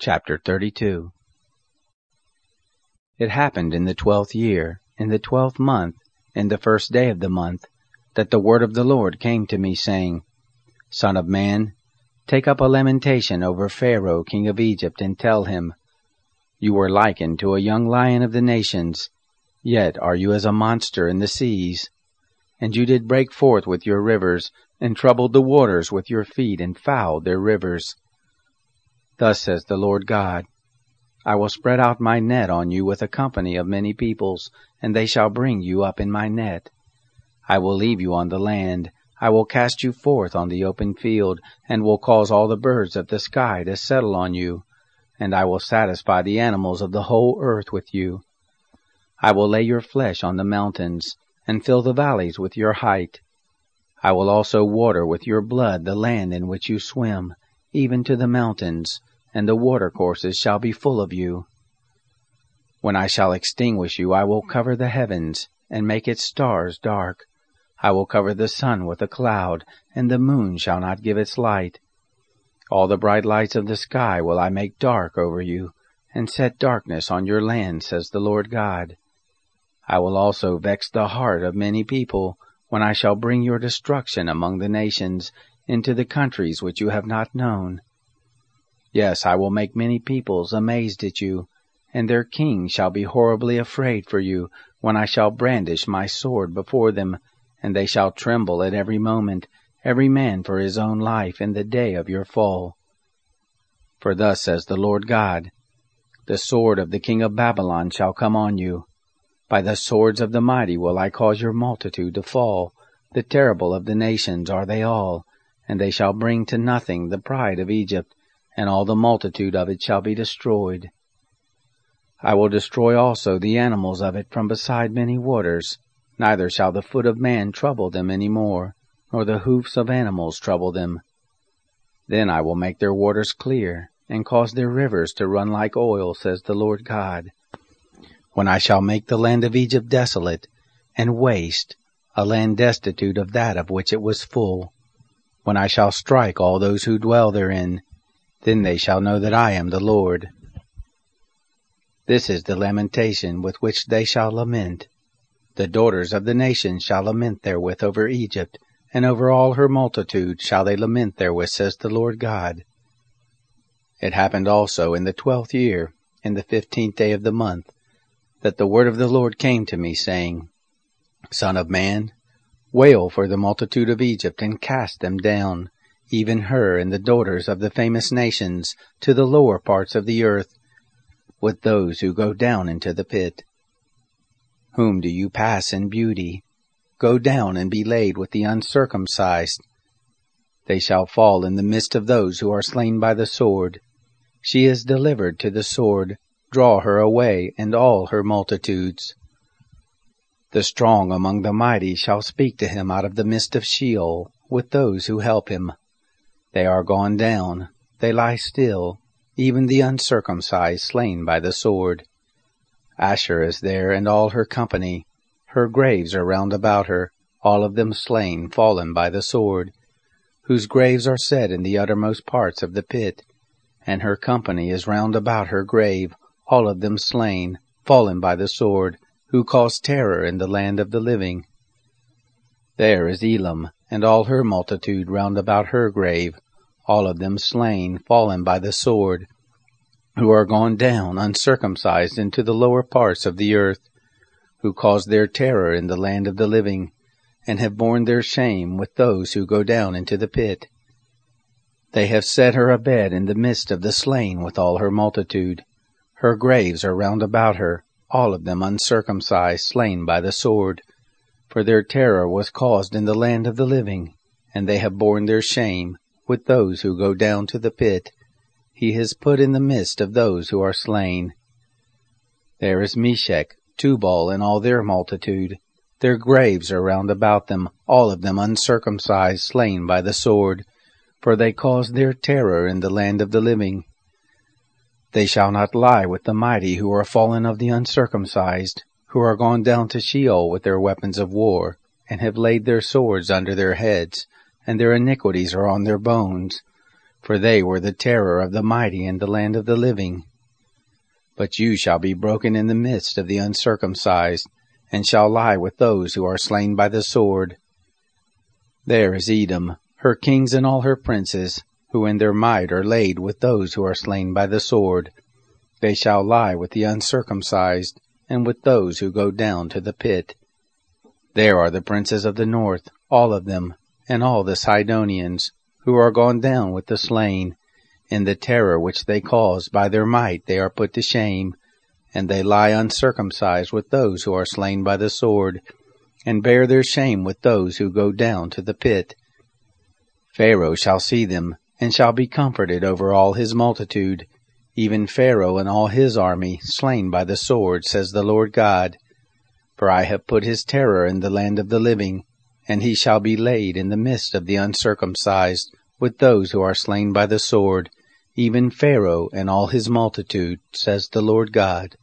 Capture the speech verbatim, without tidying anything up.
Chapter thirty-two. It happened in the twelfth year, in the twelfth month, in the first day of the month, that the word of the Lord came to me, saying, Son of man, take up a lamentation over Pharaoh king of Egypt, and tell him, You were likened to a young lion of the nations, yet are you as a monster in the seas. And you did break forth with your rivers, and troubled the waters with your feet, and fouled their rivers. Thus says the Lord God, I will spread out my net on you with a company of many peoples, and they shall bring you up in my net. I will leave you on the land, I will cast you forth on the open field, and will cause all the birds of the sky to settle on you, and I will satisfy the animals of the whole earth with you. I will lay your flesh on the mountains, and fill the valleys with your height. I will also water with your blood the land in which you swim, even to the mountains, and the watercourses shall be full of you. When I shall extinguish you, I will cover the heavens, and make its stars dark. I will cover the sun with a cloud, and the moon shall not give its light. All the bright lights of the sky will I make dark over you, and set darkness on your land, says the Lord God. I will also vex the heart of many people, when I shall bring your destruction among the nations, into the countries which you have not known. Yes, I will make many peoples amazed at you, and their kings shall be horribly afraid for you, when I shall brandish my sword before them, and they shall tremble at every moment, every man for his own life, in the day of your fall. For thus says the Lord God, The sword of the king of Babylon shall come on you. By the swords of the mighty will I cause your multitude to fall. The terrible of the nations are they all, and they shall bring to nothing the pride of Egypt, and all the multitude of it shall be destroyed. I will destroy also the animals of it from beside many waters, neither shall the foot of man trouble them any more, nor the hoofs of animals trouble them. Then I will make their waters clear, and cause their rivers to run like oil, says the Lord God. When I shall make the land of Egypt desolate, and waste, a land destitute of that of which it was full, when I shall strike all those who dwell therein, then they shall know that I am the Lord. This is the lamentation with which they shall lament. The daughters of the nations shall lament therewith over Egypt, and over all her multitude shall they lament therewith, says the Lord God. It happened also in the twelfth year, in the fifteenth day of the month, that the word of the Lord came to me, saying, Son of man, wail for the multitude of Egypt, and cast them down, even her and the daughters of the famous nations, to the lower parts of the earth, with those who go down into the pit. Whom do you pass in beauty? Go down and be laid with the uncircumcised. They shall fall in the midst of those who are slain by the sword. She is delivered to the sword. Draw her away, and all her multitudes. The strong among the mighty shall speak to him out of the midst of Sheol, with those who help him. They are gone down, they lie still, even the uncircumcised slain by the sword. Asher is there, and all her company. Her graves are round about her, all of them slain, fallen by the sword, whose graves are set in the uttermost parts of the pit. And her company is round about her grave, all of them slain, fallen by the sword, who caused terror in the land of the living. There is Elam, and all her multitude round about her grave, all of them slain, fallen by the sword, who are gone down uncircumcised into the lower parts of the earth, who caused their terror in the land of the living, and have borne their shame with those who go down into the pit. They have set her a bed in the midst of the slain with all her multitude. Her graves are round about her, all of them uncircumcised, slain by the sword. For their terror was caused in the land of the living, and they have borne their shame with those who go down to the pit. He is put in the midst of those who are slain. There is Meshech, Tubal, and all their multitude. Their graves are round about them, all of them uncircumcised, slain by the sword. For they caused their terror in the land of the living. They shall not lie with the mighty who are fallen of the uncircumcised, who are gone down to Sheol with their weapons of war, and have laid their swords under their heads, and their iniquities are on their bones. for they were the terror of the mighty in the land of the living. But you shall be broken in the midst of the uncircumcised, and shall lie with those who are slain by the sword. There is Edom, her kings and all her princes, who in their might are laid with those who are slain by the sword. They shall lie with the uncircumcised, and with those who go down to the pit. There are the princes of the north, all of them, and all the Sidonians, who are gone down with the slain. In the terror which they cause by their might they are put to shame, and they lie uncircumcised with those who are slain by the sword, and bear their shame with those who go down to the pit. Pharaoh shall see them, and shall be comforted over all his multitude, even Pharaoh and all his army, slain by the sword, says the Lord God. For I have put his terror in the land of the living, and he shall be laid in the midst of the uncircumcised, with those who are slain by the sword, even Pharaoh and all his multitude, says the Lord God.